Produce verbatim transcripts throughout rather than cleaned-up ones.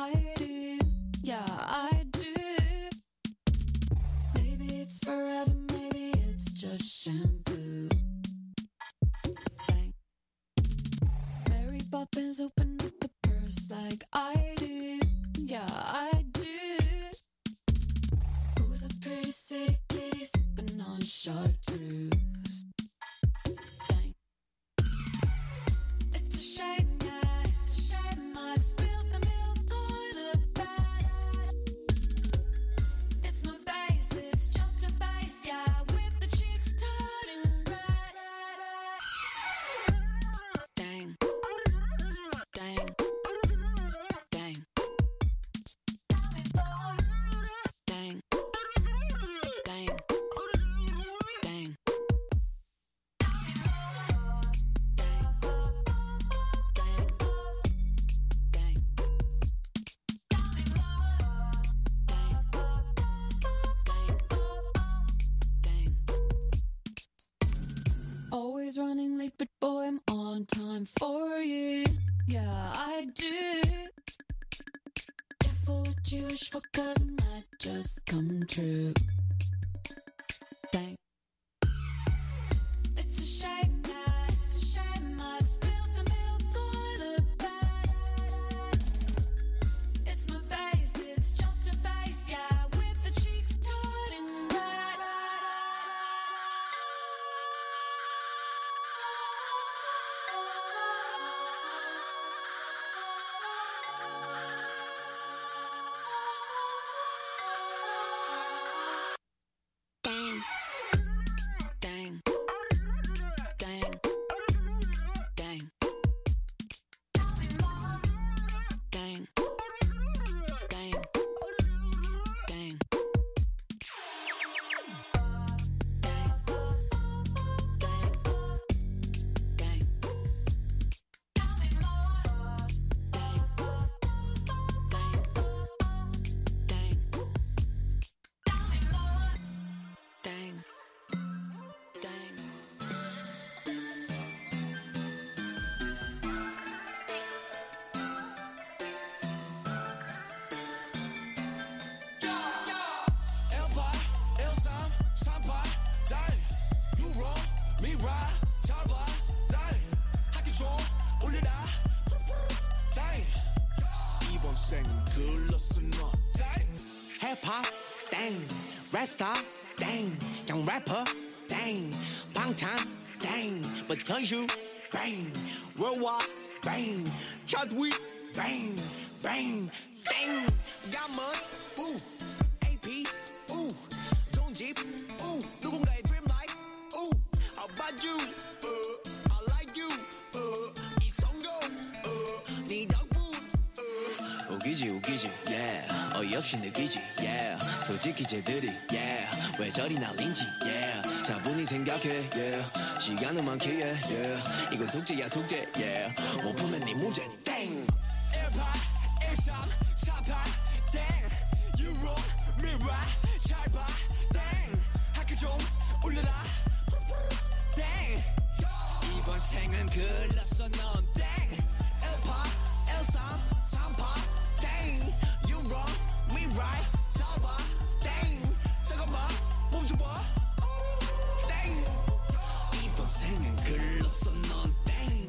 I do, yeah, I do. Maybe it's forever, maybe it's just shampoo. Bang. Mary Poppins open up the purse like I do, yeah, I do. Who's a pretty city kitty sipping on chartreuse? Dang. It's a shame, yeah, it's a shame I spilled the milk on the bed. It's my base, it's just a base, yeah, with the cheeks turning red. Dang. Dang. Dang. Dang. Dang. Dang. Always running late, but boy, I'm on time for you. Yeah, I do. Careful what you wish for, cause it might just come true. Dang. It's a shame, yeah, it's a shame I spilled the milk on the bed. It's my base, it's just a base, yeah, with the cheeks turning red. Dang. Dang. Dang. Dang. Dang. Dang. Dang. Dang. Dang. 일팔 일삼 삼팔 다이 유로 미라 잘봐 다이 학기 좀 올리라 다이 이번 생은 글렀어 너 다이 힙합 땡 랩스타 땡 양 래퍼 땡 방탄 땡 but 현슈 bang worldwide bang Chadwick bang bang 땡 야먼 우 에이피 우 좋은 집 우 누군가의 dream life 우 How about you uh, I like you uh, 이성도 uh, 네 덕분 uh. 웃기지 웃기지 yeah 어이없이 느끼지 yeah 솔직히 쟤들이 yeah 왜 저리 날린지 yeah 차분히 생각해 yeah 시간은 많기에 yeah 이건 숙제야 숙제 yeah 못 풀면 네 문제 땡 일팔 일삼 삼팔 땡 유로 미라 잘봐 땡 학교 좀 올려라 땡 이번 생은 글렀어 넌 땡 일팔 일삼 삼팔 땡 유로 미라 잘봐 땡 잠깐만 멈춰봐 땡 이번 생은 글렀어 넌 땡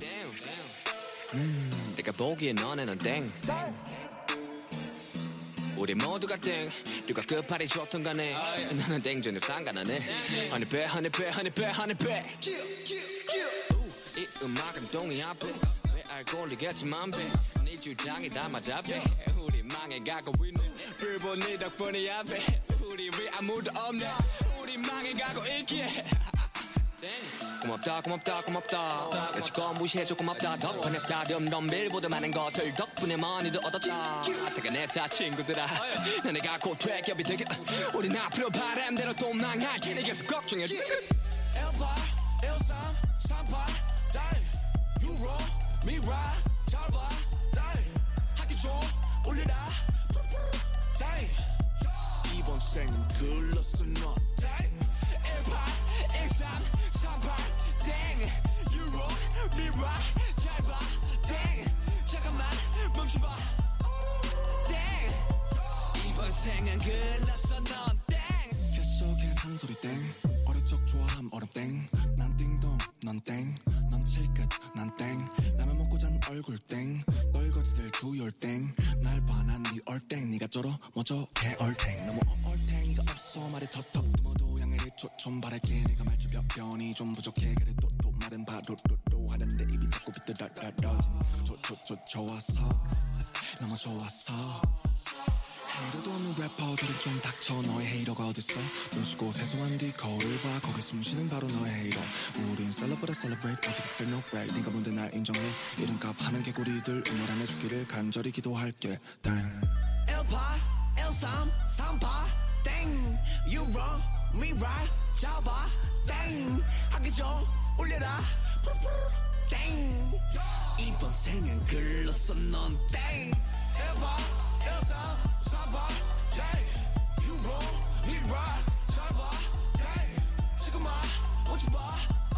음, 내가 보기엔 너네는 땡 우리 모두가 땡 누가 끝발이 좋던 간에 나는 땡전에 상관하네 허니배 허니배 허니배 허니배 이 음악은 동의 앞에 왜 알고 올리겠지만 배네 주장이 다 맞아 배 우리 망해가고 있네 불보 네 덕분이야 배 우리 왜 아무도 없네 우리 망해가고 있기에 고맙다 고맙다 고맙다 여지껏 무시해줘 고맙다 덕분에 스타디움 덤빌보다 많은 것을 덕분에 많이도 얻었다 잠깐 내사 친구들아 너네가 곧 퇴격이 되게 우린 앞으로 바람대로 또 망할 테니 계속 걱정해줘 일팔 일삼 삼팔 다이 유로 미라 잘봐 다이 학기 좀 올려라 다이 이번 생은 글렀어 너 다이 일팔 일삼 삼팔 땡 유로 미라 잘봐 땡 잠깐만 멈춰봐 생은 글렀어 넌 땡 계속해 상소리 땡 어릴 적 좋아함 얼음 땡난 띵동 넌 땡 넌 칠끝 난 땡 라면 먹고 잔 얼굴 땡 널거지들 두열 땡날 반한 네 얼땡 네가 쩔어 뭐저 개얼탱 너무 얼탱이가 없어 말이 턱턱 너무도 양해를 좀 바랄게 내가 말주 몇 변이 좀 부족해 그래도 또 말은 바로로로 하는데 입이 자꾸 비뚤다라라 좋좋좋 좋았어 너무 좋았어 헤이러도 없는 래퍼들은 좀 닥쳐 너의 헤이러가 어딨어 눈 씻고 세수한 뒤 거울을 봐 거기 숨쉬는 바로 너의 헤이러 우린 celebrate celebrate 아직 excel no break 네가 뭔데 날 인정해 이름값 하는 개구리들 응원 안 해주기를 간절히 기도할게 땡 일파 일삼 삼파 땡 You wrong me right 잡아 땡 하기 좀 올려라 땡 이번 생은 글렀어 넌 땡 일파 일삼 삼파 땡 You wrong me right 잡아 땡 지금 와 오지 마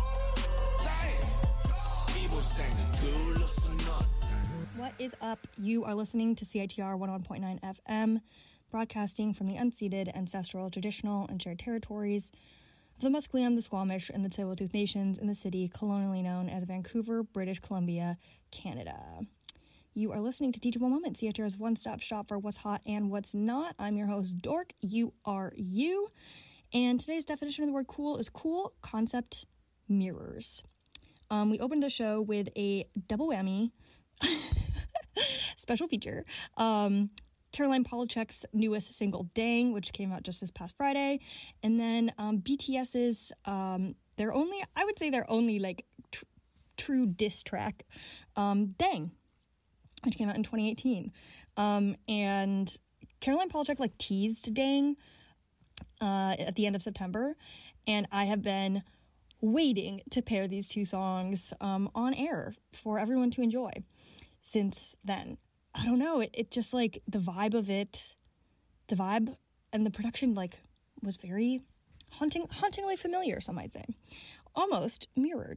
땡 이번 생은 글렀어 넌 What is up? You are listening to C I T R one oh one point nine F M, broadcasting from the unceded, ancestral, traditional, and shared territories of the Musqueam, the Squamish, and the Tsleil-Waututh Nations in the city colonially known as Vancouver, British Columbia, Canada. You are listening to Teachable Moments, C I T R's one-stop shop for what's hot and what's not. I'm your host, Dork. You are you. And today's definition of the word cool is cool concept mirrors. Um, we opened the show with a double whammy special feature. Um, Caroline Polachek's newest single, Dang, which came out just this past Friday. And then um, BTS's, um, their only, I would say their only, like, tr- true diss track, um, Dang, which came out in twenty eighteen. Um, and Caroline Polachek, like, teased Dang uh, at the end of September. And I have been waiting to pair these two songs um, on air for everyone to enjoy since then. I don't know, it, it just, like, the vibe of it, the vibe and the production, like, was very haunting, hauntingly familiar, some might say. Almost mirrored.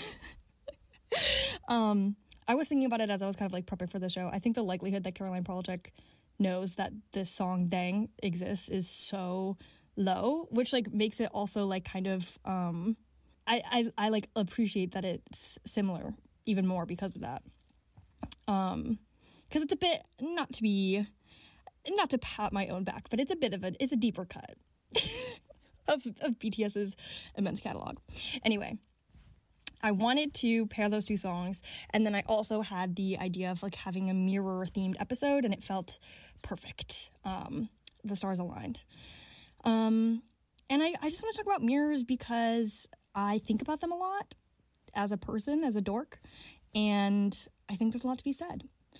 um, I was thinking about it as I was kind of, like, prepping for the show. I think the likelihood that Caroline Polachek knows that this song, Dang, exists is so low, which, like, makes it also, like, kind of, um, I, I, I, like, appreciate that it's similar even more because of that. Um... Because it's a bit, not to be, not to pat my own back, but it's a bit of a, it's a deeper cut of, of BTS's immense catalog. Anyway, I wanted to pair those two songs, and then I also had the idea of, like, having a mirror-themed episode, and it felt perfect. Um, the stars aligned. Um, and I, I just want to talk about mirrors because I think about them a lot as a person, as a dork, and I think there's a lot to be said.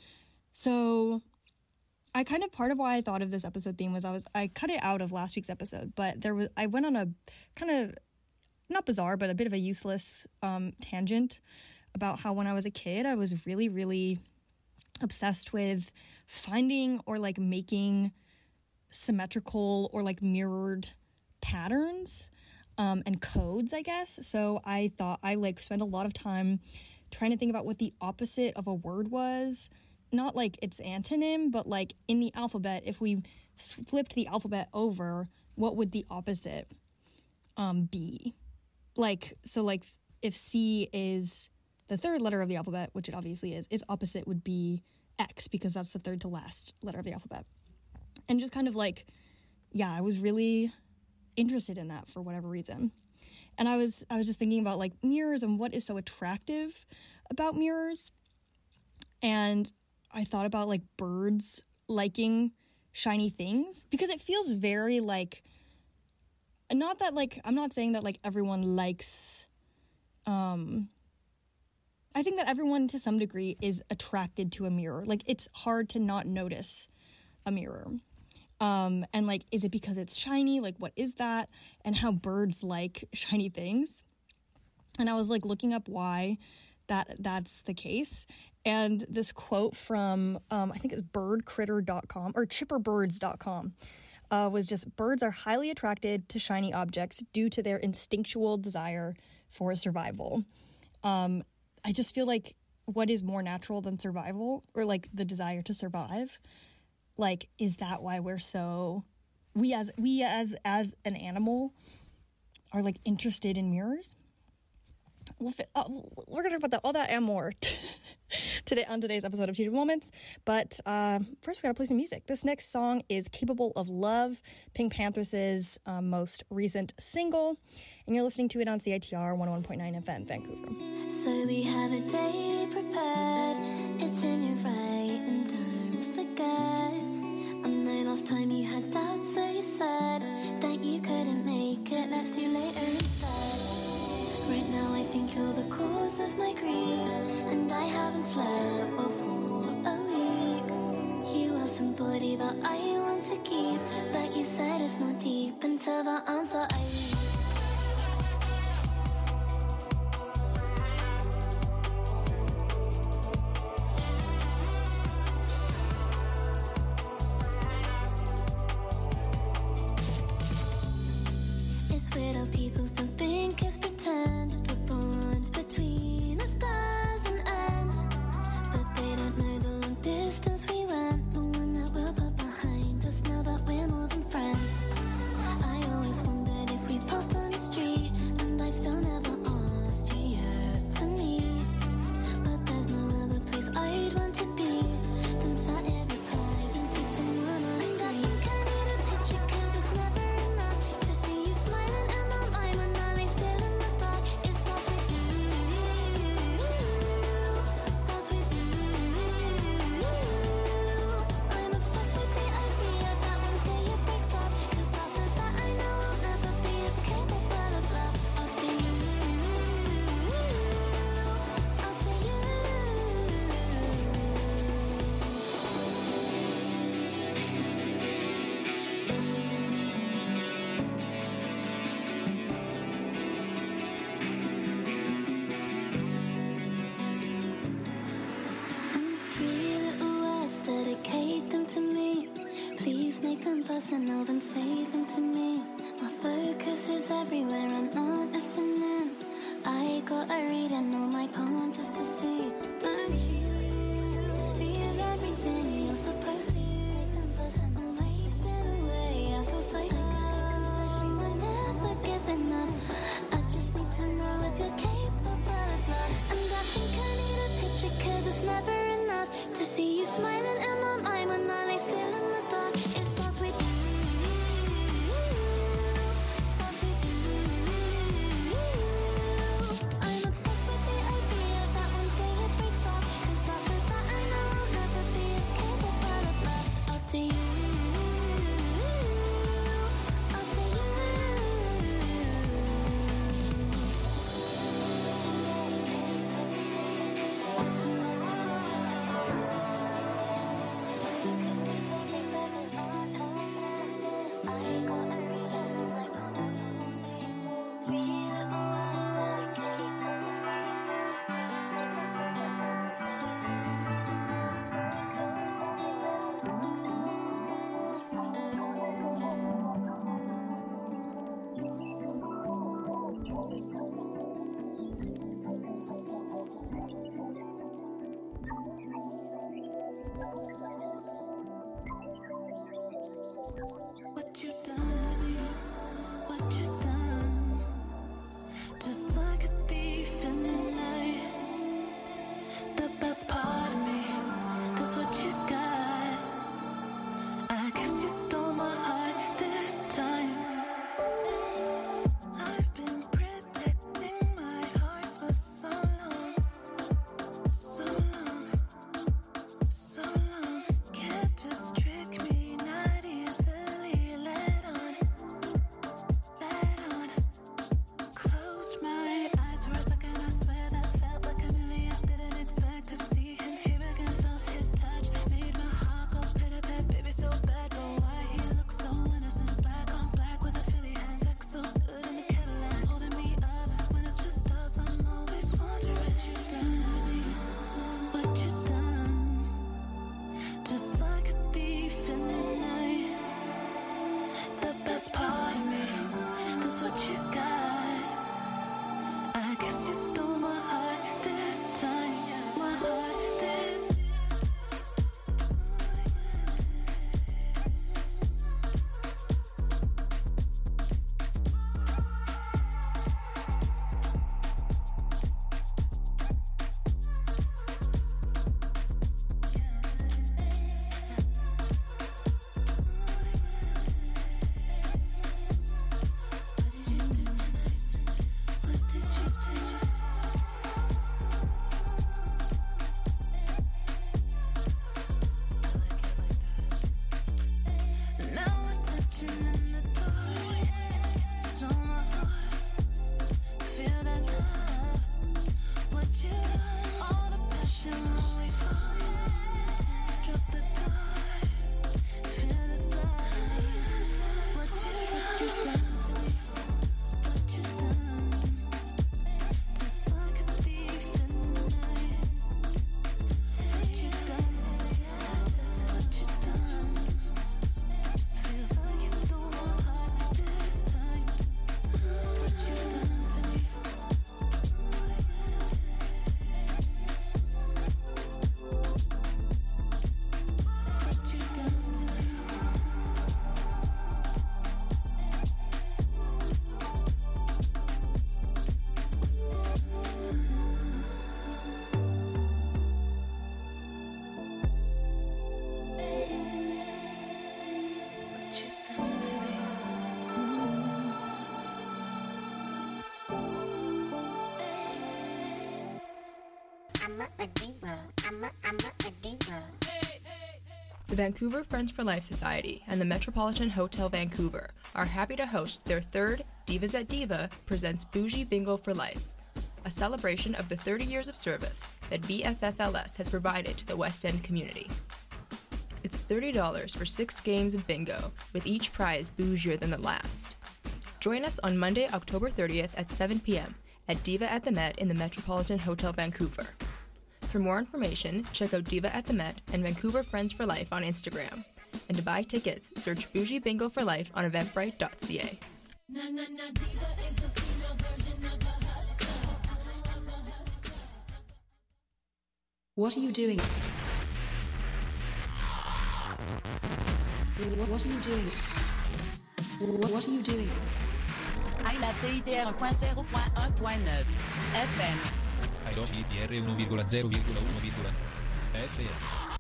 So I kind of, part of why I thought of this episode theme was I was, I cut it out of last week's episode, but there was, I went on a kind of, not bizarre, but a bit of a useless um, tangent about how when I was a kid, I was really, really obsessed with finding or, like, making symmetrical or, like, mirrored patterns um, and codes, I guess. So I thought I, like, spent a lot of time trying to think about what the opposite of a word was. Not like its antonym, but, like, in the alphabet, if we flipped the alphabet over, what would the opposite um, be? Like, so, like, if C is the third letter of the alphabet, which it obviously is, its opposite would be X, because that's the third to last letter of the alphabet. And just kind of, like, yeah, I was really interested in that for whatever reason. And I was, I was just thinking about, like, mirrors and what is so attractive about mirrors. And I thought about, like, birds liking shiny things because it feels very, like, not that, like, I'm not saying that, like, everyone likes, um, I think that everyone to some degree is attracted to a mirror. Like, it's hard to not notice a mirror. Um, and, like, is it because it's shiny? Like, what is that? And how birds like shiny things. And I was, like, looking up why that that's the case. And this quote from, um, I think it's bird critter dot com or chipper birds dot com uh, was just, birds are highly attracted to shiny objects due to their instinctual desire for survival. Um, I just feel like what is more natural than survival, or, like, the desire to survive? like, is that why we're so, we as, we as, as an animal are, like, interested in mirrors? We'll fi- uh, we're going to talk about that, all that and more today on today's episode of Teachable Moments. But uh, first, we got to play some music. This next song is Capable of Love, Pink Panthers' uh, most recent single. And you're listening to it on C I T R one oh one point nine F M, Vancouver. So we have a day prepared. It's in your right and don't forget. I know last time you had doubts, so you said that you couldn't make it. Let's do later instead. Right now I think you're the cause of my grief, and I haven't slept well for a week. You are somebody that I want to keep, but you said it's not deep until the answer I read. It's weird how people still think it's pretend. The bond between us doesn't end, but they don't know the long distance we went, the one that we'll put behind us now that we're more than friends. I always wondered if we passed on the street, and I still never asked you yet to meet. But there's no other place I'd want to be than sat here replying to someone on the screen. I think I need a picture 'cause it's never enough to see you smiling in my mind when I lay still in the dark. It starts with you, starts with you. I'm obsessed with the idea that one day it breaks up, 'cause after that I know I'll never be as capable of love. After you, after you. Three little words, dedicate them to me. Please make them personal, then say them to me. My focus is everywhere, I'm not listening. I got a reading on my palm just to see. Don't you feel everything you're supposed to? I'm wasting away, I feel so good. Confession, I'm never giving up. I just need to know if you're capable of love. And I think I need a picture 'cause it's never enough to see you smiling in my mind when I lay still in the dark. It starts with you, starts with you. I'm obsessed with the idea that one day it breaks up, 'cause after that I know I'll never be as capable of love. After you, after you. What you done, what you done, just like a thief in the night. The best part of me, that's what you got. I guess you stole my heart this time. I've been protecting my heart for so long, so long, so long. Can't just trick me, not easily let on, let on. Closed my eyes for a second, I swear that felt like a million. Didn't expect to see him here again, felt his touch, made my heart go pit-a-pat. Baby so bad, but why he looks so innocent? Black on black with a Philly hat. Sex so good in the Cadillac, holding me up when it's just us. I'm always wondering what you done, what you done. Just like a thief in the night. The best part of me, that's what you got. I guess you stole my heart this time. My heart this The Vancouver Friends for Life Society and the Metropolitan Hotel Vancouver are happy to host their third Divas at Diva presents Bougie Bingo for Life, a celebration of the thirty years of service that V F F L S has provided to the West End community. It's thirty dollars for six games of bingo, with each prize bougier than the last. Join us on Monday, October thirtieth at seven p.m. at Diva at the Met in the Metropolitan Hotel Vancouver. For more information, check out Diva at the Met and Vancouver Friends for Life on Instagram. And to buy tickets, search Bougie Bingo for Life on eventbrite dot c a. Na, na, na, diva is a female version of a hustler. What are you doing? What, what are you doing? What, what are you doing? I Love C I T R one zero point one point nine F M. I Love C I T R one virgola zero virgola uno virgola nove F M.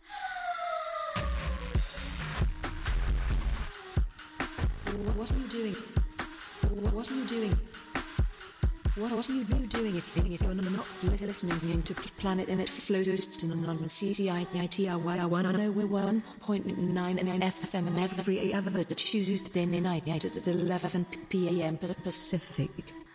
What are you doing? What are you doing? What, what are you doing if, if you're not listening to Planet and it flows on C T I T R Y R one oh one point nine F M every other Tuesday night at eleven p.m. Pacific.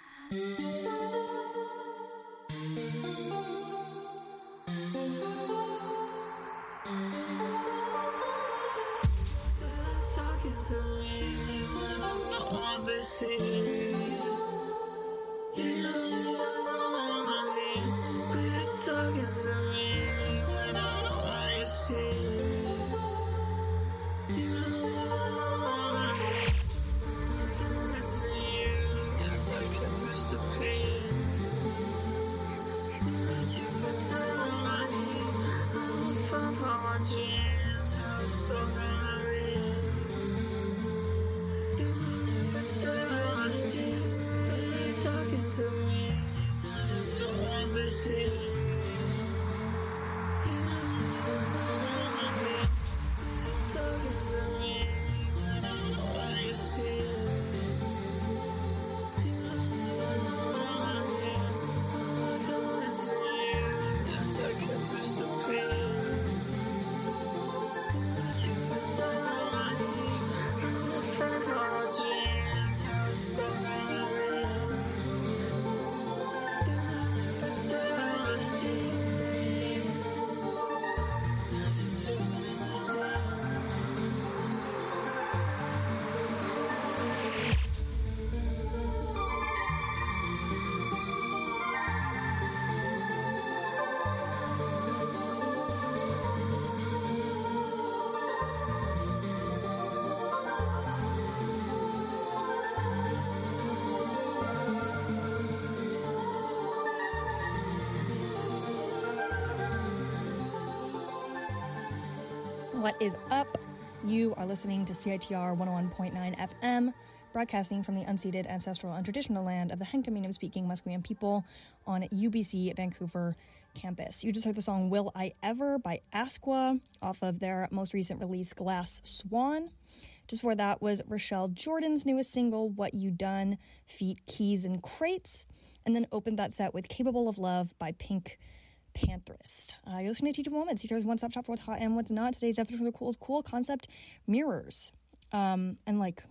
What is up? You are listening to C I T R one oh one point nine F M, broadcasting from the unceded, ancestral, and traditional land of the Hankaminim-speaking Musqueam people on U B C Vancouver campus. You just heard the song Will I Ever by Asqua off of their most recent release, Glass Swan. Just before that was Rochelle Jordan's newest single, What You Done, feat. Keys and Crates, and then opened that set with Capable of Love by Pink Pantherist. Uh, you're listening to Teachable Moments. Teachers one-stop shop for what's hot and what's not. Today's definition of cool is cool concept mirrors. Um, and like,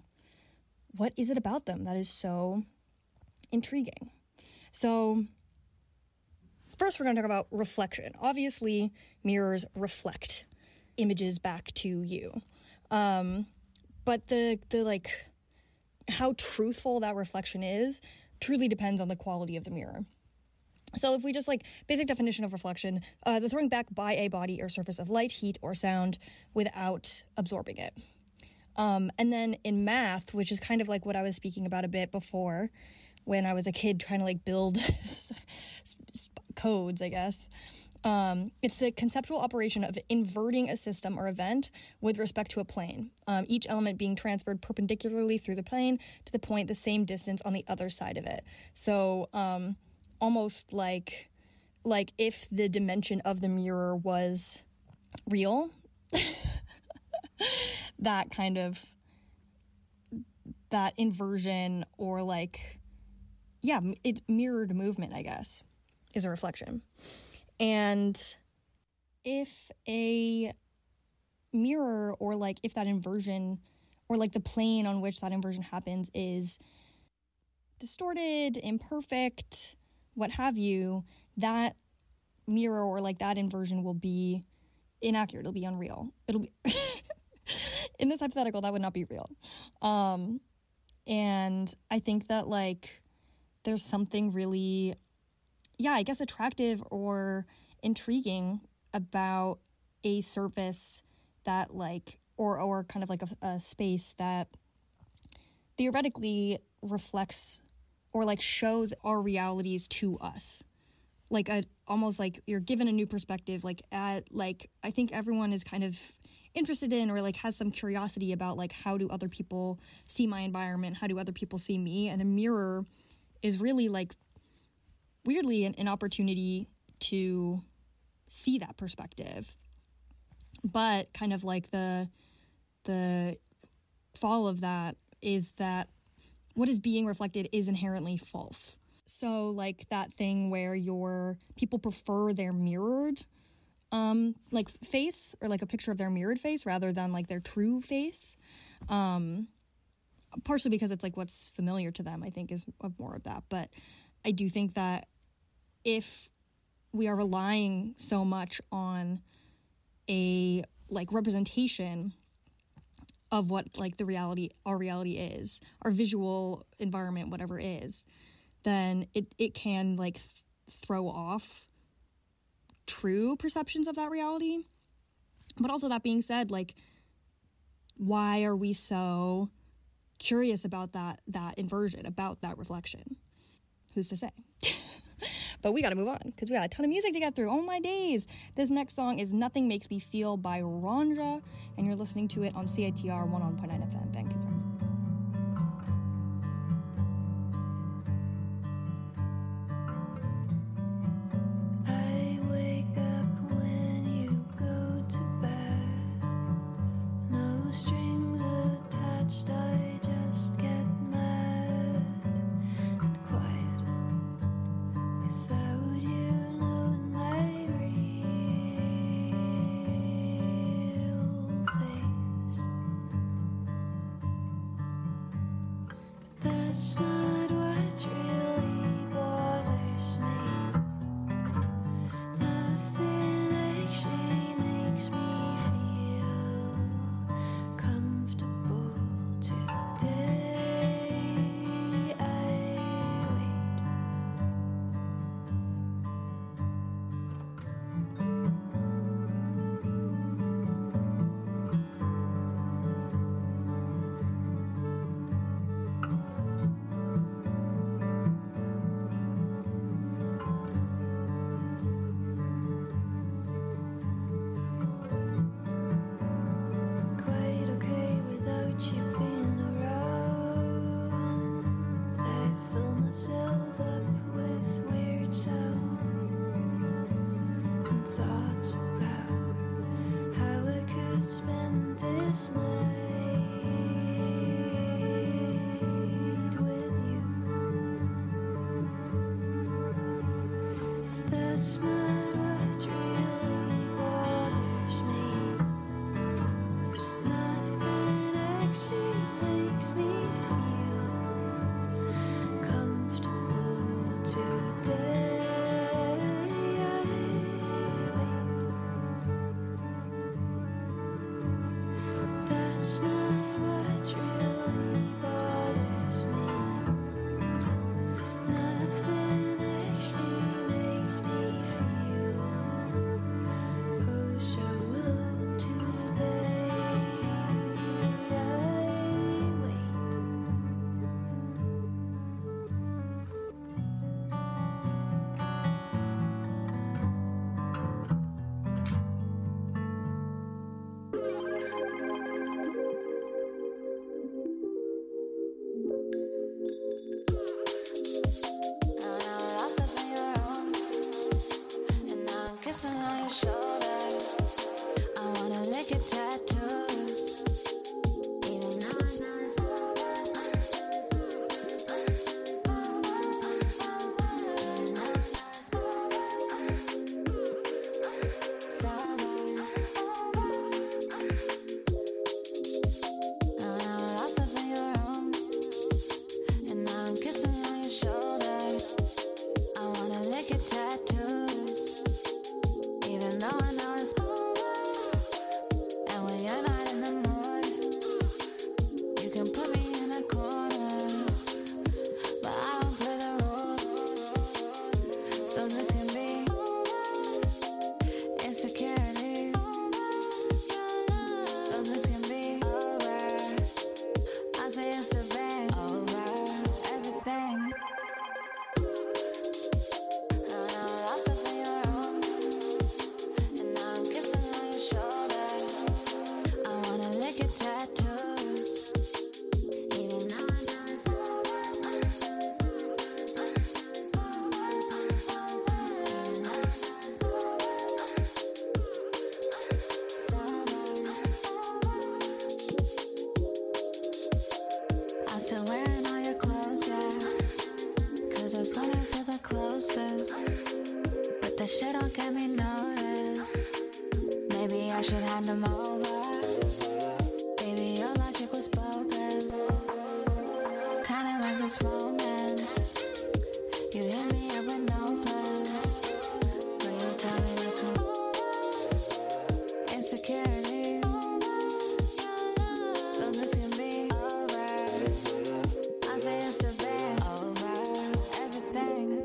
what is it about them that is so intriguing? So first we're going to talk about reflection. Obviously, mirrors reflect images back to you. Um, but the, the like, how truthful that reflection is truly depends on the quality of the mirror. So if we just like basic definition of reflection, uh, the throwing back by a body or surface of light, heat, or sound without absorbing it. Um, and then in math, which is kind of like what I was speaking about a bit before when I was a kid trying to like build codes, I guess. Um, it's the conceptual operation of inverting a system or event with respect to a plane, um, each element being transferred perpendicularly through the plane to the point the same distance on the other side of it. So, um, almost like like if the dimension of the mirror was real, that kind of, that inversion or like, yeah, it mirrored movement, I guess, is a reflection. And if a mirror, or like if that inversion, or like the plane on which that inversion happens is distorted, imperfect, what have you, that mirror or like that inversion will be inaccurate. It'll be unreal. It'll be in this hypothetical, that would not be real. Um, and I think that like there's something really, yeah, I guess attractive or intriguing about a surface that like, or or kind of like a, a space that theoretically reflects or like shows our realities to us. Like a, almost like you're given a new perspective, like at like I think everyone is kind of interested in or like has some curiosity about like how do other people see my environment, how do other people see me, and a mirror is really like weirdly an, an opportunity to see that perspective. But kind of like the the fall of that is that what is being reflected is inherently false. So like that thing where your people prefer their mirrored um like face, or like a picture of their mirrored face rather than like their true face, um partially because it's like what's familiar to them, I think, is more of that. But I do think that if we are relying so much on a like representation of what like the reality, our reality is, our visual environment, whatever is, then it, it can like th- throw off true perceptions of that reality. But also, that being said, like, why are we so curious about that that inversion, about that reflection? Who's to say? But we gotta move on because we got a ton of music to get through. Oh my days. This next song is Nothing Makes Me Feel by Ranja, and you're listening to it on C I T R one oh one point nine F M Vancouver. I wake up when you go to bed. No strings attached, I just get mad and quiet without you knowing my real face. But that's not what really bothers me. Nothing actually makes me feel comfortable today. I wait. Quite okay without you being around. I fill myself up with weird sound and thoughts about how I could spend this night with you. That's not what really bothers me. Nothing actually makes me feel comfortable today. I wait. tattoos. Even though I know it's I'm still wearing all your clothes, yeah. Cause that's when I feel the closest. But that shit don't get me noticed. Maybe I should hand them over. Baby, your logic was bogus. Kinda like this romance. You hit me up with no plans. But you tell me to come over. Insecurity. So this can be over. I say it's to be over. Everything.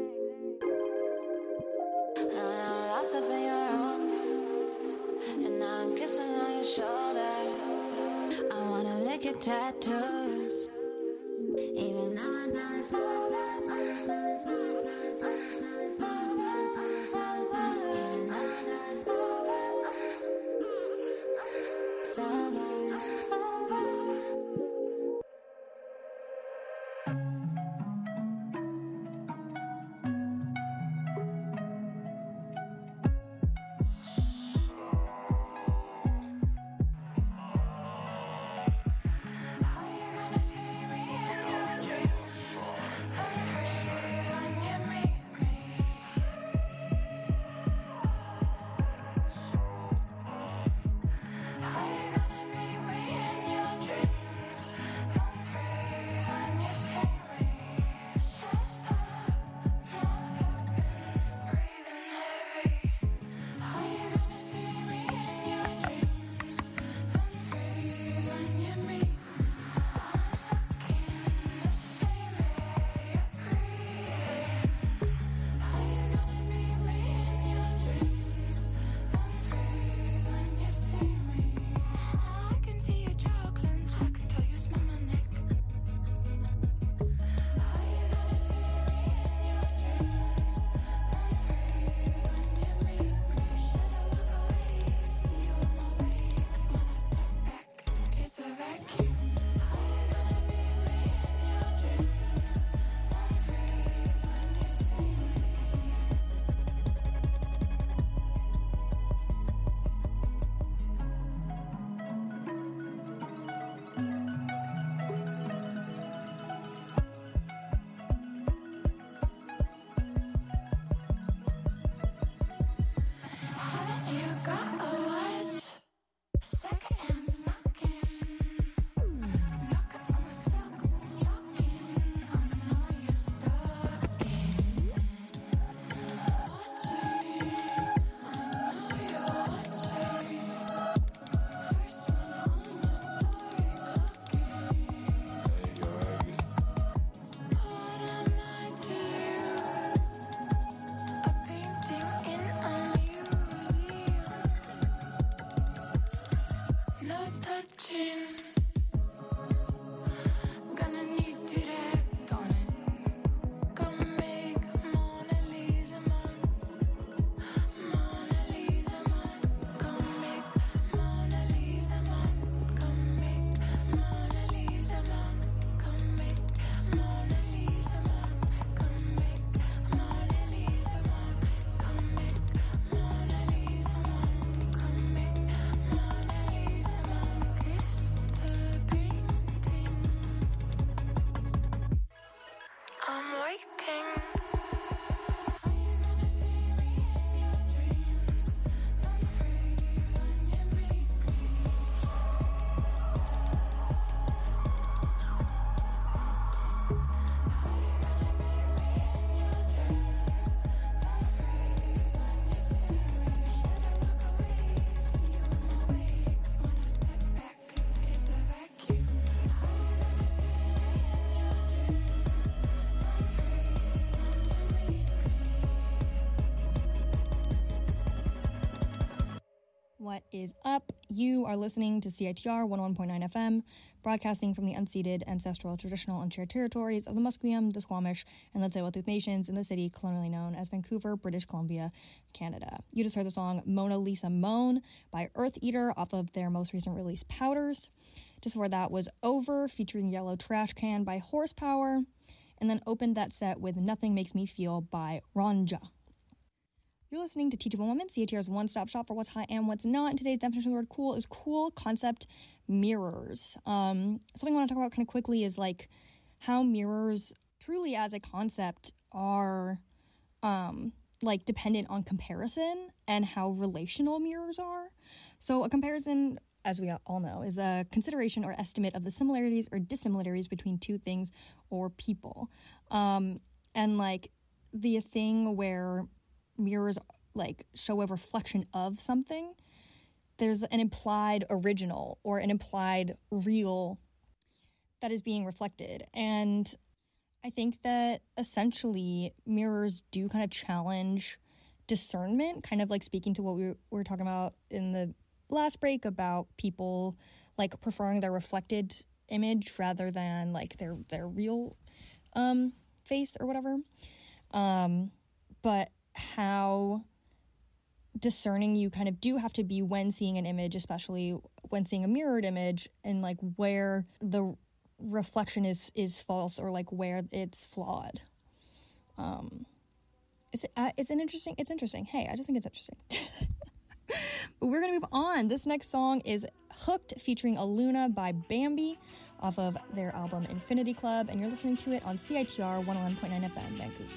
And I'm lost up in your room. And now I'm kissing on your shoulder. I wanna lick your tattoos. Even though I know it's not. Even though I know it's not. is up? You are listening to C I T R one oh one point nine F M, broadcasting from the unceded, ancestral, traditional, and shared territories of the Musqueam, the Squamish, and the Tsleil-Waututh Nations in the city colonially known as Vancouver, British Columbia, Canada. You just heard the song Mona Lisa Moan by Earth Eater off of their most recent release, Powders. Just before that was Over, featuring Yellow Trash Can by Horsepower, and then opened that set with Nothing Makes Me Feel by Ronja. You're listening to Teachable Moments, C A T R's one-stop shop for what's hot and what's not. And today's definition of the word cool is cool concept mirrors. Um, something I want to talk about kind of quickly is like how mirrors truly as a concept are um, like dependent on comparison and how relational mirrors are. So a comparison, as we all know, is a consideration or estimate of the similarities or dissimilarities between two things or people. Um, and like the thing where mirrors like show a reflection of something, there's an implied original or an implied real that is being reflected. And I think that essentially mirrors do kind of challenge discernment, kind of like speaking to what we were talking about in the last break about people like preferring their reflected image rather than like their their real um face or whatever. Um but how discerning you kind of do have to be when seeing an image, especially when seeing a mirrored image, and like where the reflection is is false or like where it's flawed. Um it's uh, it's an interesting it's interesting hey I just think it's interesting. But we're gonna move on. This next song is Hooked, featuring Aluna by Bambi off of their album Infinity Club, and you're listening to it on C I T R one oh one point nine F M Vancouver.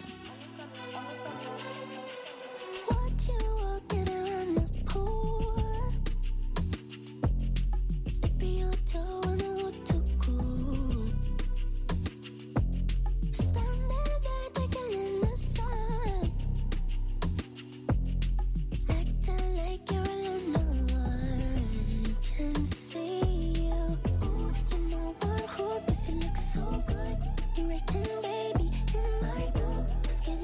Baby, in my room, skin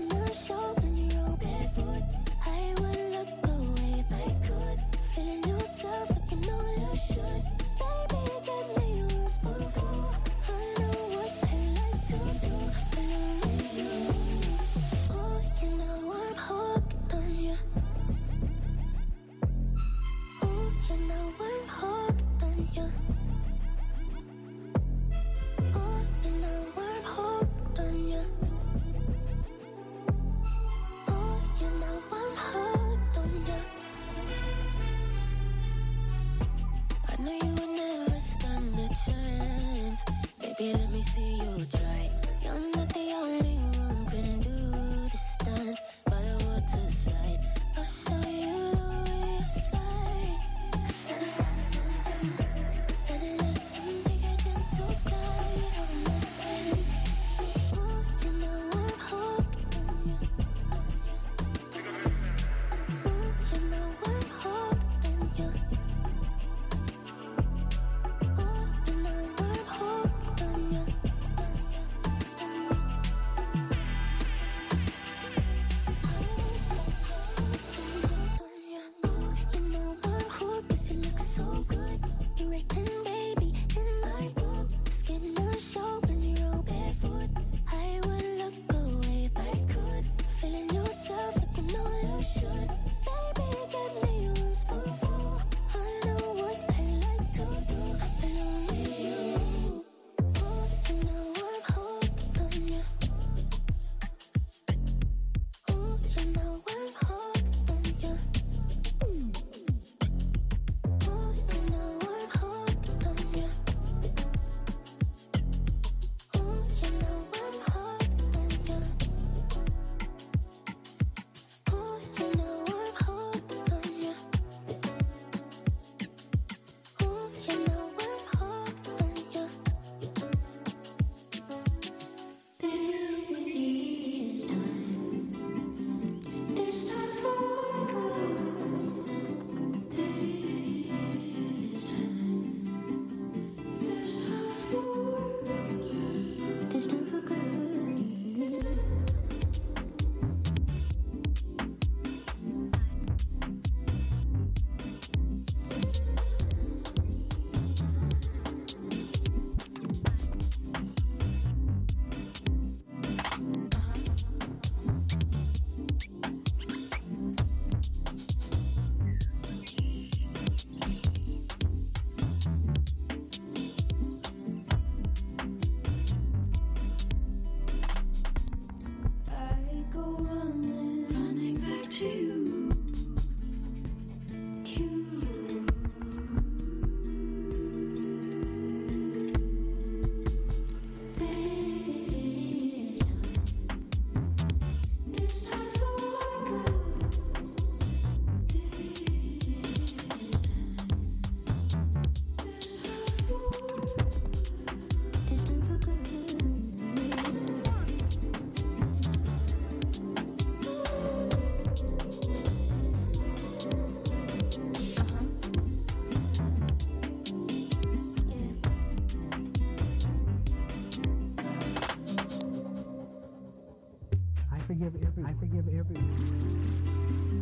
forgive everyone. I forgive everyone.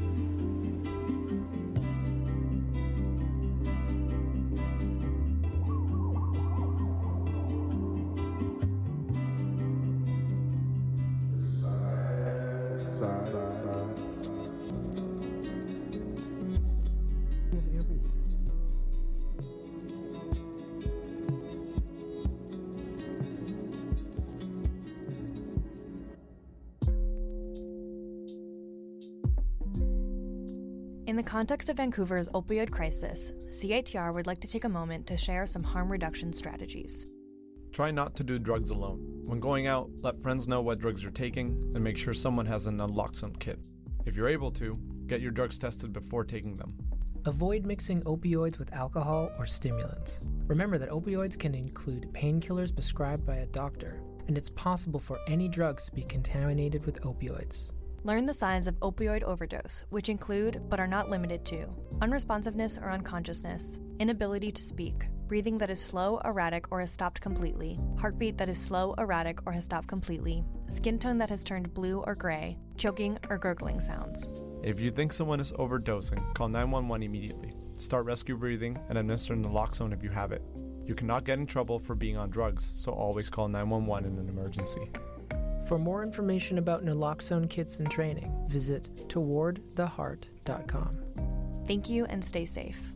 In the context of Vancouver's opioid crisis, C I T R would like to take a moment to share some harm reduction strategies. Try not to do drugs alone. When going out, let friends know what drugs you're taking and make sure someone has an naloxone kit. If you're able to, get your drugs tested before taking them. Avoid mixing opioids with alcohol or stimulants. Remember that opioids can include painkillers prescribed by a doctor, and it's possible for any drugs to be contaminated with opioids. Learn the signs of opioid overdose, which include, but are not limited to, unresponsiveness or unconsciousness, inability to speak, breathing that is slow, erratic, or has stopped completely, heartbeat that is slow, erratic, or has stopped completely, skin tone that has turned blue or gray, choking or gurgling sounds. If you think someone is overdosing, call nine one one immediately. Start rescue breathing and administer naloxone if you have it. You cannot get in trouble for being on drugs, so always call nine one one in an emergency. For more information about naloxone kits and training, visit toward the heart dot com. Thank you and stay safe.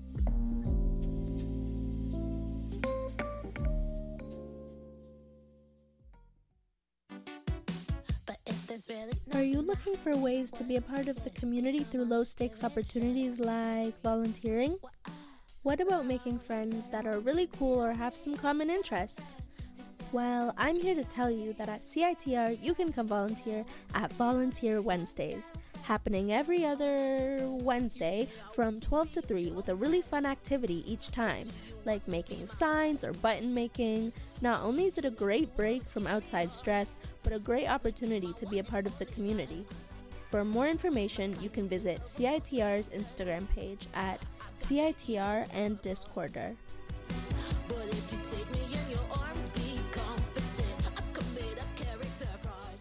Are you looking for ways to be a part of the community through low-stakes opportunities like volunteering? What about making friends that are really cool or have some common interests? Well, I'm here to tell you that at C I T R you can come volunteer at Volunteer Wednesdays, happening every other Wednesday from twelve to three with a really fun activity each time, like making signs or button making. Not only is it a great break from outside stress, but a great opportunity to be a part of the community. For more information, you can visit C I T R's Instagram page at C I T R and Discorder. But if you take me in your arms, be confident. I commit a character fraud.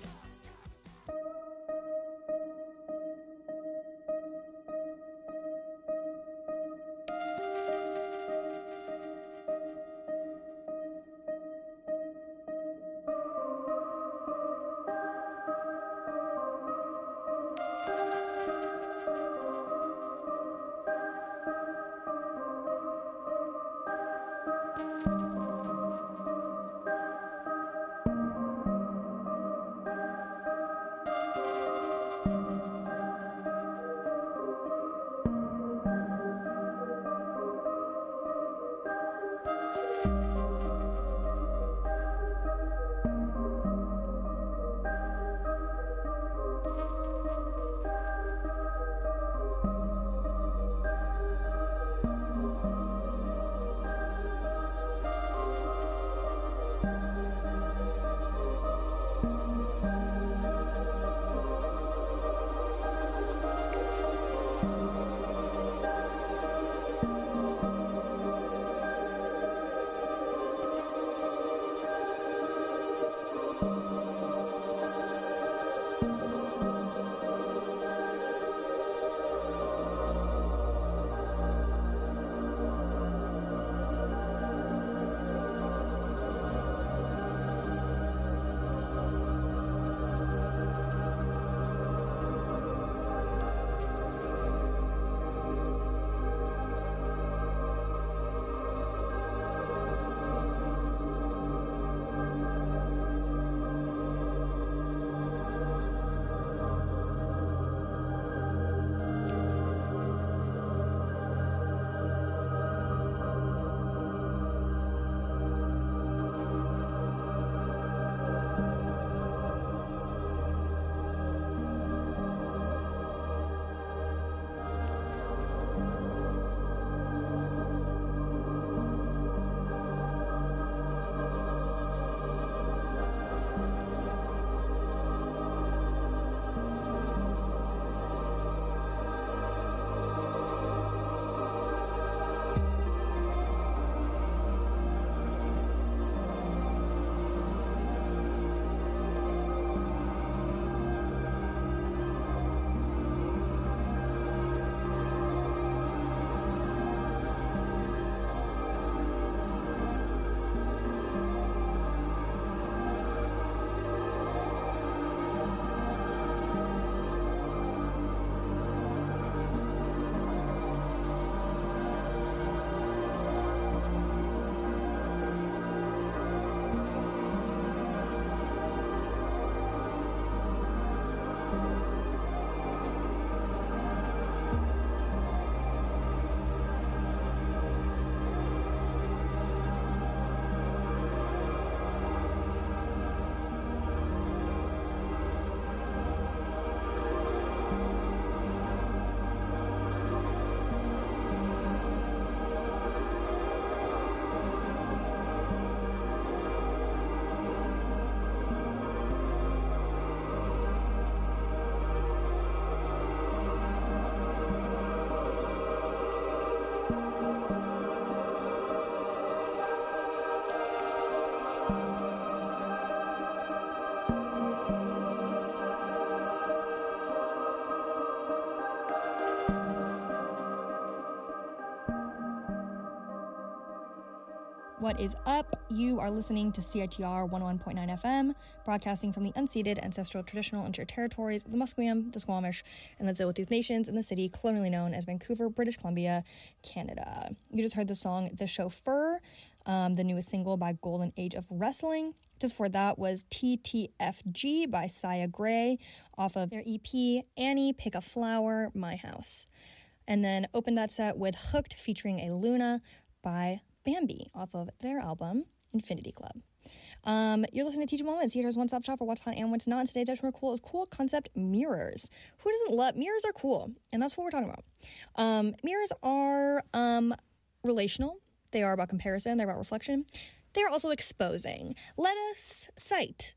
What is up? You are listening to C I T R one oh one point nine F M, broadcasting from the unceded ancestral traditional and territories of the Musqueam, the Squamish, and the Tsleil-Waututh Nations in the city colonially known as Vancouver, British Columbia, Canada. You just heard the song The Chauffeur, um, the newest single by Golden Age of Wrestling. Just for that was T T F G by Saya Gray off of their E P Annie, Pick a Flower, My House. And then opened that set with Hooked featuring a Luna by Bambi off of their album Infinity Club. Um, you're listening to Teachable Moments, Theater's one-stop shop for what's hot and what's not. And today's Dutch Cool is cool concept mirrors. Who doesn't love mirrors? Are cool, and that's what we're talking about. Um, mirrors are um, relational. They are about comparison. They're about reflection. They're also exposing. Let us cite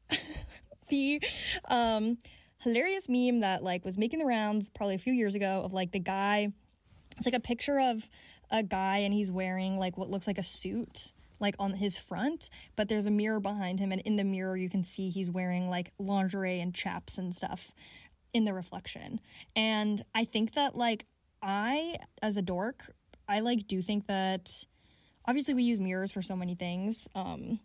the um, hilarious meme that like was making the rounds probably a few years ago of like the guy. It's like a picture of a guy and he's wearing like what looks like a suit like on his front, but there's a mirror behind him, and in the mirror you can see he's wearing like lingerie and chaps and stuff in the reflection. And I think that like I as a dork, I like do think that obviously we use mirrors for so many things, um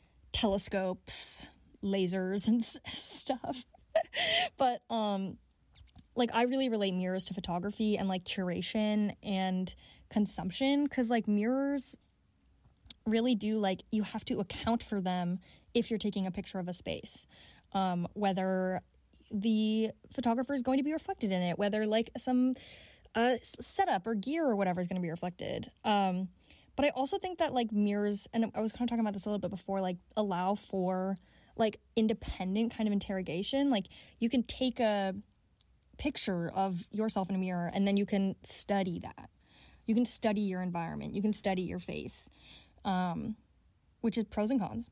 telescopes, lasers and s- stuff but um like I really relate mirrors to photography and like curation and consumption, because like mirrors really do like you have to account for them if you're taking a picture of a space, um whether the photographer is going to be reflected in it, whether like some uh setup or gear or whatever is going to be reflected. Um but I also think that like mirrors, and I was kind of talking about this a little bit before, like allow for like independent kind of interrogation. Like you can take a picture of yourself in a mirror and then you can study that. You can study your environment. You can study your face, um, which is pros and cons.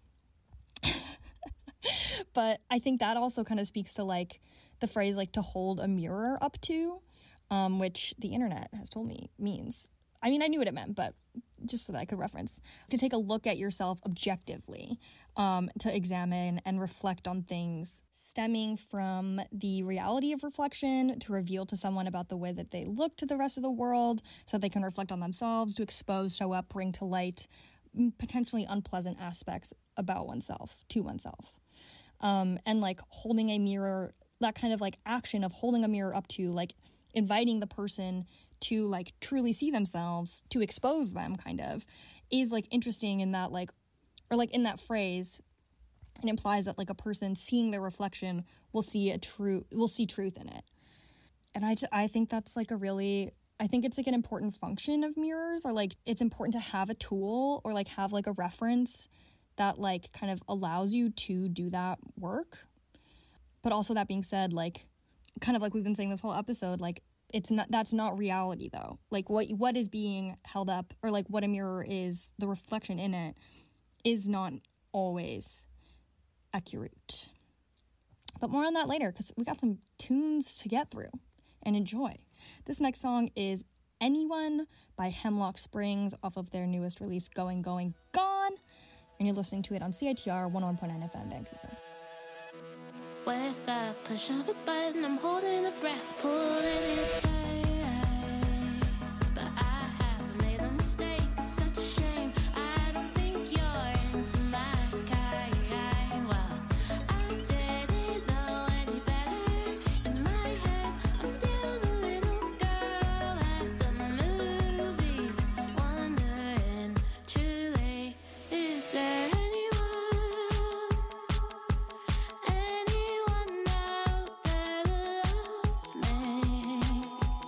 But I think that also kind of speaks to like the phrase like to hold a mirror up to, um, which the internet has told me means. I mean, I knew what it meant, but just so that I could reference, to take a look at yourself objectively, um, to examine and reflect on things stemming from the reality of reflection, to reveal to someone about the way that they look to the rest of the world so they can reflect on themselves, to expose, show up, bring to light potentially unpleasant aspects about oneself, to oneself. Um, and like holding a mirror, that kind of like action of holding a mirror up to, like inviting the person to like truly see themselves, to expose them kind of, is like interesting in that like, or like in that phrase, it implies that like a person seeing their reflection will see a true, will see truth in it. And I just, I think that's like a really, I think it's like an important function of mirrors, or like it's important to have a tool or like have like a reference that like kind of allows you to do that work. But also that being said, like kind of like we've been saying this whole episode, like it's not, that's not reality though. Like what what is being held up, or like what a mirror is, the reflection in it, is not always accurate. But more on that later, because we got some tunes to get through and enjoy. This next song is Anyone by Hemlock Springs off of their newest release, Going, Going, Gone. And you're listening to it on C I T R one oh one point nine F M Vancouver. With a push of a button, I'm holding a breath, pulling it tight. But I have made a mistake, it's such a shame. I don't think you're into my kind. Well, I didn't know any better. In my head, I'm still the little girl at the movies, wondering, truly, is there anyone out there to love me?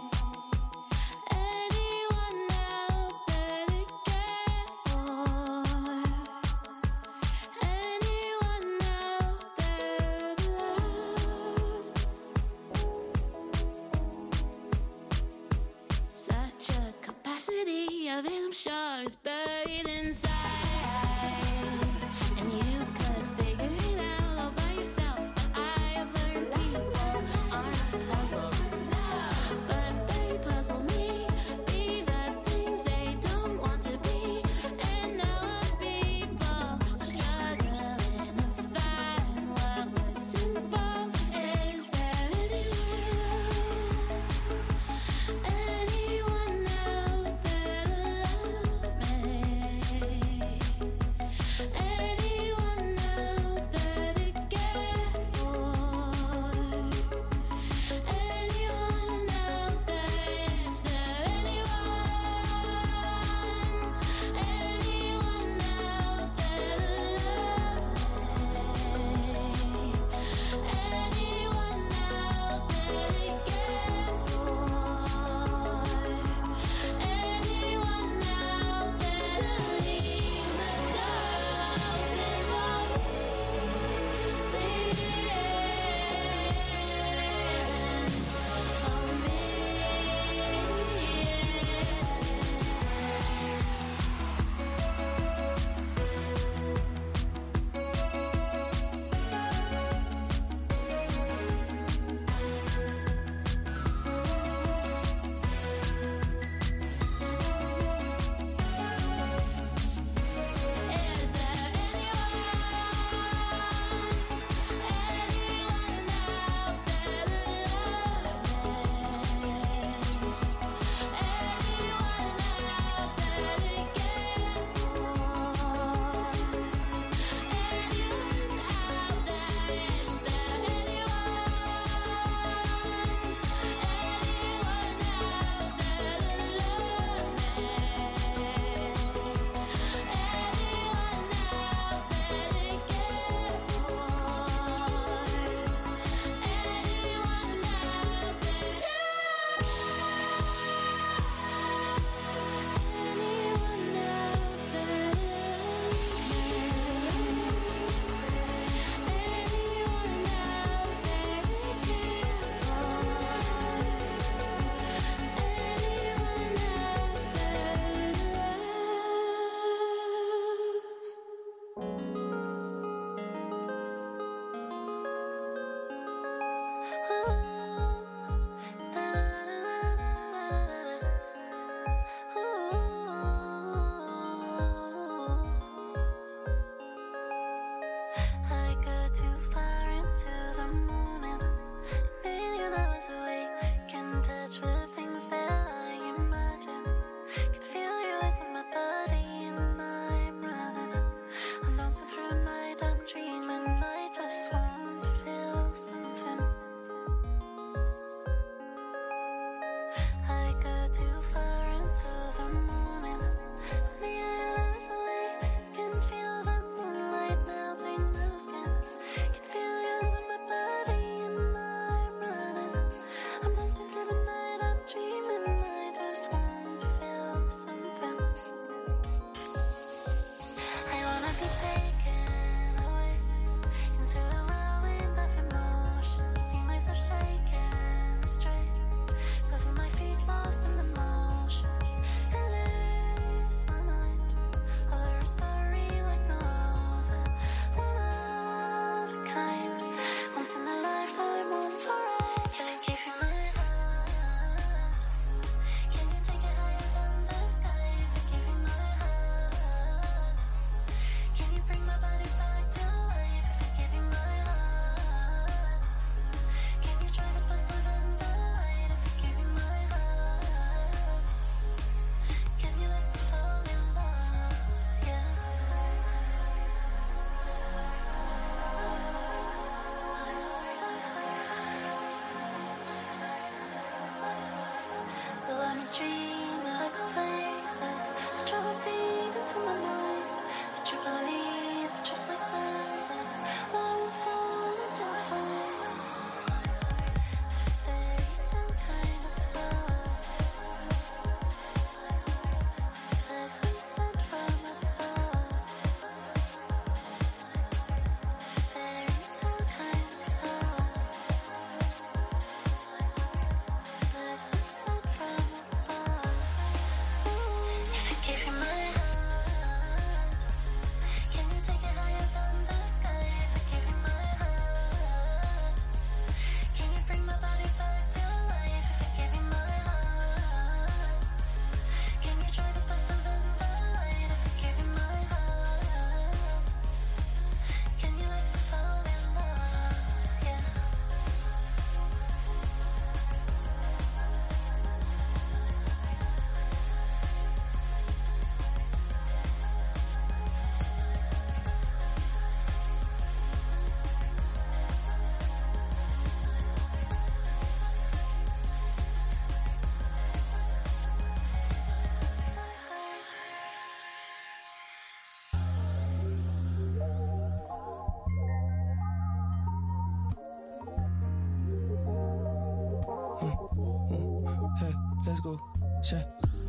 let's go. Say,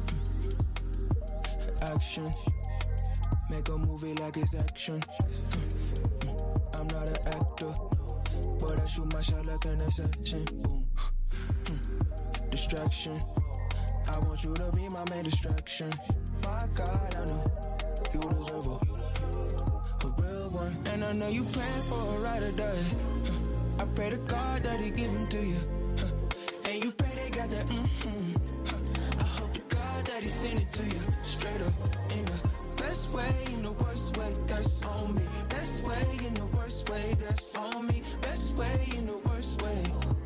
action. Make a movie like it's action. I'm not an actor, but I shoot my shot like an assassin. Boom. Distraction. I want you to be my main distraction. My God, I know you deserve a, a real one. And I know you praying for a ride or die. I pray to God that He give him to you. And you pray they got that mm-hmm. I hope to God that He send it to you. Straight up in the best way, in the worst way, that's on me. Best way, in the worst way, that's on me. Best way, in the worst way.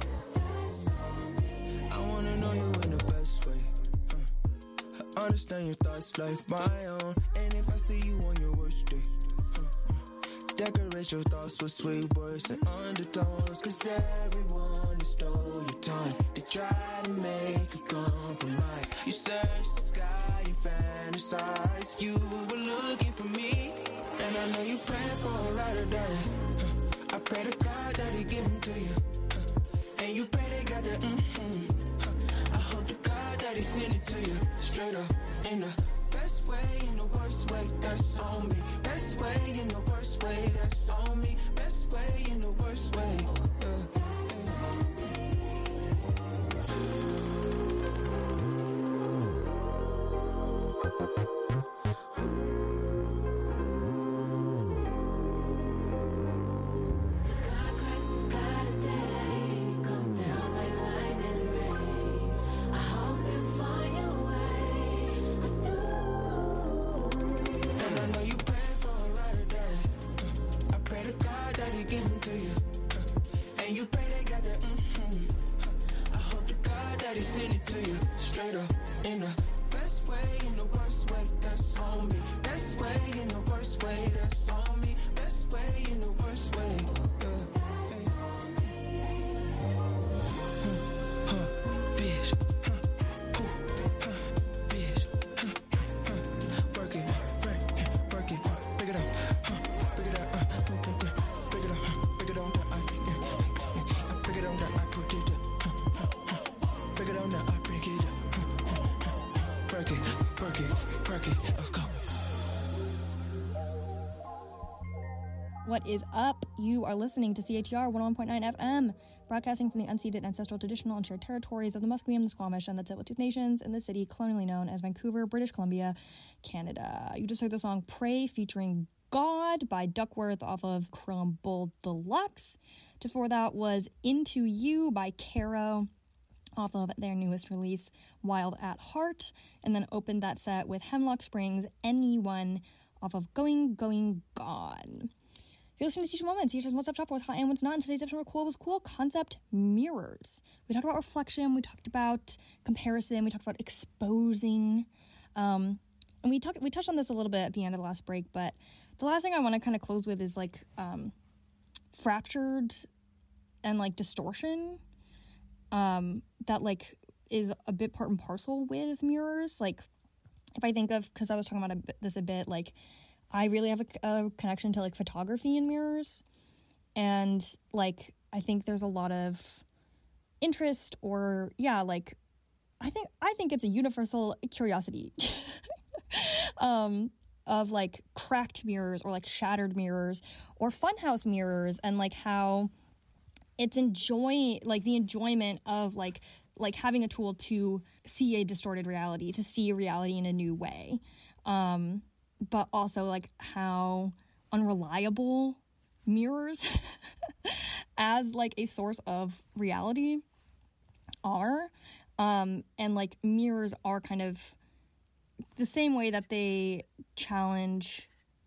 I wanna know you in the best way. Huh. I understand your thoughts like my own. And if I see you on your worst day, huh. Decorate your thoughts with sweet words and undertones. Cause everyone has stole your time. They try to make a compromise. You search the sky, you fantasize. You were looking for me, and I know you praying for a ride or die. Huh. I pray to God that He give him to you. Huh. And you pray they got that mm-hmm. Huh. I hope to God that He send it to you. Straight up in the best way, in the worst way, that's on me. Best way, in the worst way, that's on me. Best way, in the worst way. Yeah. What is up? You are listening to C A T R one oh one point nine F M, broadcasting from the unceded ancestral, traditional, and shared territories of the Musqueam, the Squamish, and the Tsleil-Waututh Nations in the city colonially known as Vancouver, British Columbia, Canada. You just heard the song Pray featuring God by Duckworth off of Crumble Deluxe. Just before that was Into You by Caro off of their newest release, Wild at Heart, and then opened that set with Hemlock Springs, Anyone off of Going, Going, Gone. You're listening to Teacher Moments, Teachers What's Up Shop, what's hot and what's not. In today's episode of Cool Was Cool concept mirrors. We talked about reflection, we talked about comparison, we talked about exposing, um, and we talked we touched on this a little bit at the end of the last break. But the last thing I want to kind of close with is like um, fractured and like distortion. Um, that like is a bit part and parcel with mirrors. Like if I think of, because I was talking about a bit, this a bit, like I really have a, a connection to like photography and mirrors, and like I think there's a lot of interest, or yeah, like I think I think it's a universal curiosity um, of like cracked mirrors or like shattered mirrors or funhouse mirrors, and like how it's enjoy like the enjoyment of like like having a tool to see a distorted reality, to see a reality in a new way. Um, but also like how unreliable mirrors as like a source of reality are. Um, and like mirrors are kind of the same way that they challenge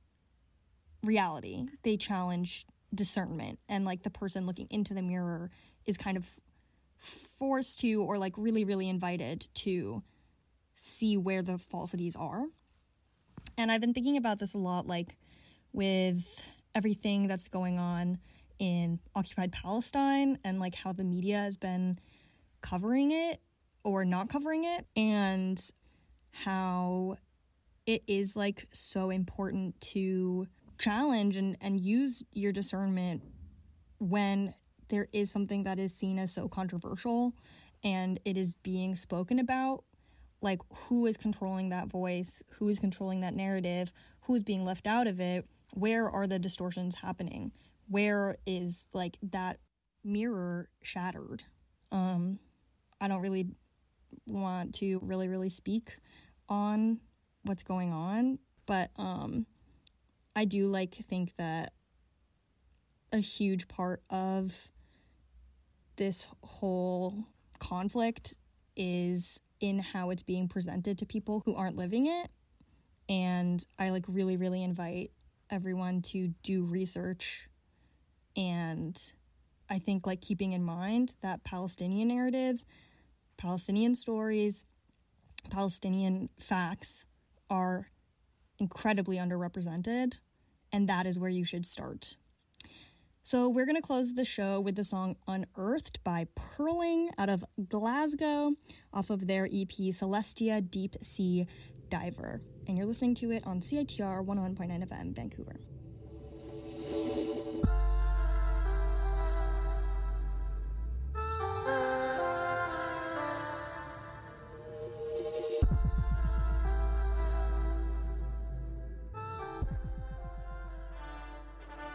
reality. They challenge discernment, and like the person looking into the mirror is kind of forced to, or like really, really invited to see where the falsities are. And I've been thinking about this a lot, like with everything that's going on in occupied Palestine and like how the media has been covering it or not covering it, and how it is like so important to challenge and, and use your discernment when there is something that is seen as so controversial and it is being spoken about, like, who is controlling that voice, who is controlling that narrative, who is being left out of it, where are the distortions happening, where is, like, that mirror shattered. Um, I don't really want to really, really speak on what's going on, but um, I do, like, think that a huge part of this whole conflict is in how it's being presented to people who aren't living it. And I, like, really, really invite everyone to do research. And I think, like, keeping in mind that Palestinian narratives, Palestinian stories, Palestinian facts are incredibly underrepresented, and that is where you should start. So we're going to close the show with the song Unearthed by Purling out of Glasgow off of their E P Celestia Deep Sea Diver. And you're listening to it on C I T R one oh one point nine F M, Vancouver.